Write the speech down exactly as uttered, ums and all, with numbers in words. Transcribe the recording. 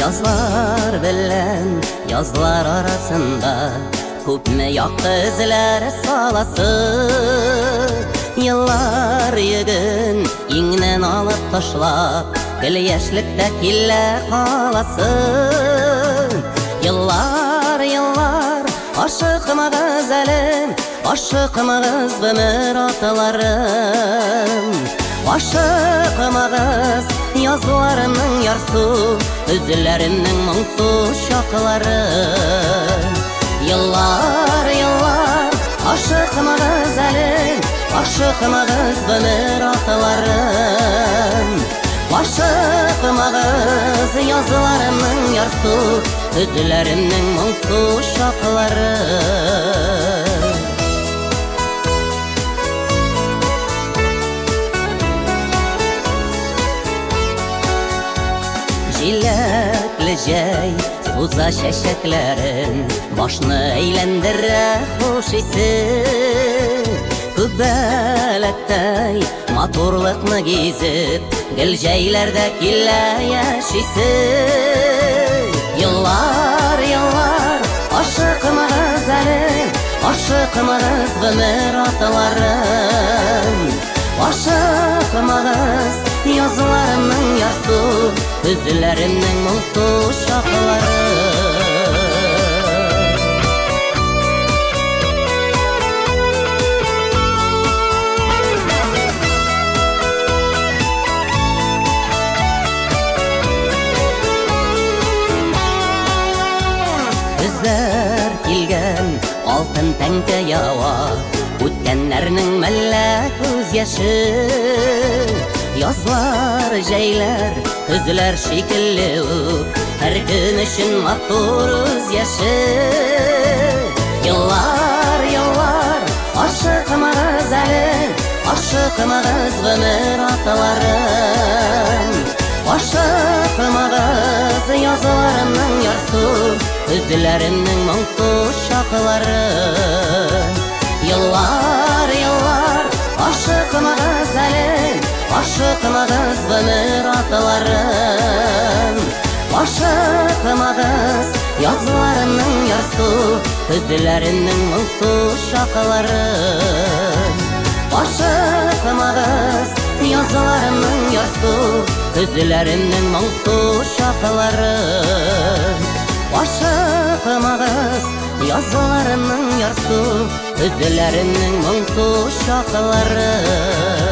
Yazlar bilen yazlar arasında Күпме яқты izler salası Yıllar yığın iңнен alıp taşlap Gül yaşlıkta kille kalasın Yıllar yıllar aşıkmağız elim Aşıkmağız ömür atalarım Aşıkmağız yazlarımның yarsu Üzlerimның muңсу şakları Yıllar yıllar aşıkmağız elim Aşıkmağız ömür atalarım Aşıkmağız yazlarımның yarsu Üzlerimның muңсу şakları Jilekli jay suza şeşeklerin Başını eğlendirre hoş isi Kübelektey motorlukni gizip Gül jaylerde kille yaşisi Yıllar yıllar aşıkmağız elim Aşıkmağız ömür atalarım Aşıkmağız yazlarımның yarsu Üzlerimның muңсу şakları Bizler kilgen altın tәңкә ява Үткәннәрнең мәллә күз яшы Yazlar jaylar Күзләр шикелле үк Һәр көн өчен матур үз яшы Yıllar yıllar aşıkмağыз әле Aşıkмağыз ömür atalarım Aşıkмağыз yazlarımның ярсу Üzlerimның muңсу şakları Yıllar yıllar aşıkmağız әле Aşıkmağız ömür atalarım Aşıkmağız yazlarımның yarsu Üzlerimның muңсу şakları Aşıkmağız yazlarımның yarsu Üzlerimның muңсу şakları Aşıkmağız yazlarımның yarsu Üzlerimның muңсу şakları